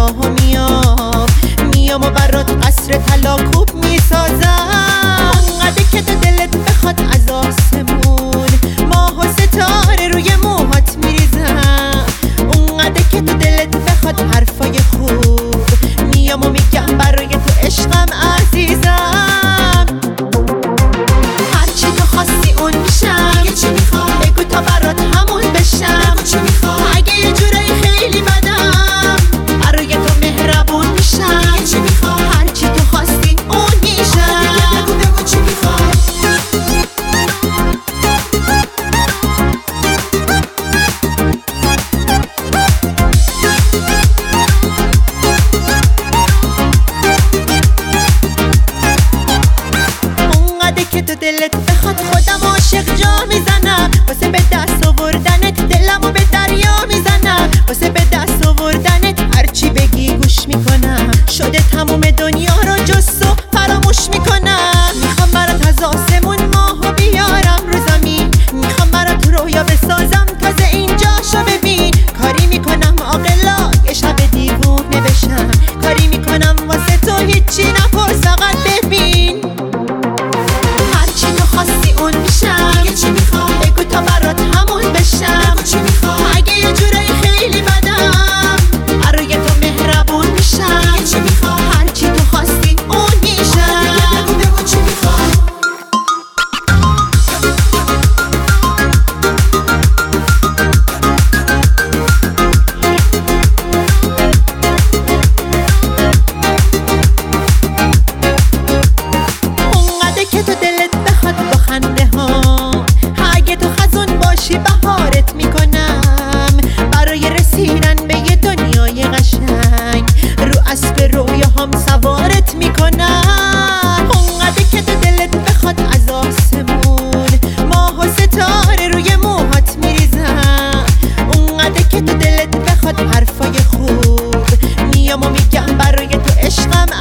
راهو میام و برات قصر طلا کوب میسازم. اونقدر که تو دلت بخواد از آسمون ماه و ستاره روی موهات میریزم. اونقدر که تو دلت بخواد حرفای خوب میام و میگم برای تو عشقم عزیزم. هرچی تو خواستی اون میشم. چی میخوای بگو تا برات همون بشم. چی میخوای اگه یه جورایی خیلی بدم برای تو مهربون میشم. چی میخوای هرچی تو خواستی اون میشم. بگو چی میخوای. اونقدر که تو دلت بخواد خودم عاشق جا میزنم. واسه به دست آوردنت دلمو به دریا میزنم. واسه به دست آوردنت هرچی بگی گوش میکنم. شده تموم دنیا رو جز تو فراموش میکنم. میخوام برات از آسمون ماهو بیارم رو زمین. میخوام برات رویا بسازم تازه اینجاشو ببین. کاری میکنم عاقلا یه شب دیوونه بشم. کاری میکنم واسه تو هیچی نپرس فقط ببین. هرچی تو خواستی اون میشم. چی میخوای بگو تا برات همون بشم. چی میخوای اگه یه جورایی خیلی بدم برای تو مهربون میشم. چی میخوای هرچی تو خواستی اون میشم. بگو چی میخوای. اونقدر که تو دلت بخواد با خنده ها اگه تو خزون باشی بهارت میکنم. برای رسیدن به یه دنیای قشنگ رو اسب رویاهام سوارت میکنم. اونقدر که تو دلت بخواد از آسمون ماه و ستاره روی موهات میریزم. اونقدر که تو دلت بخواد حرفای خوب میام و میگم برای تو عشقم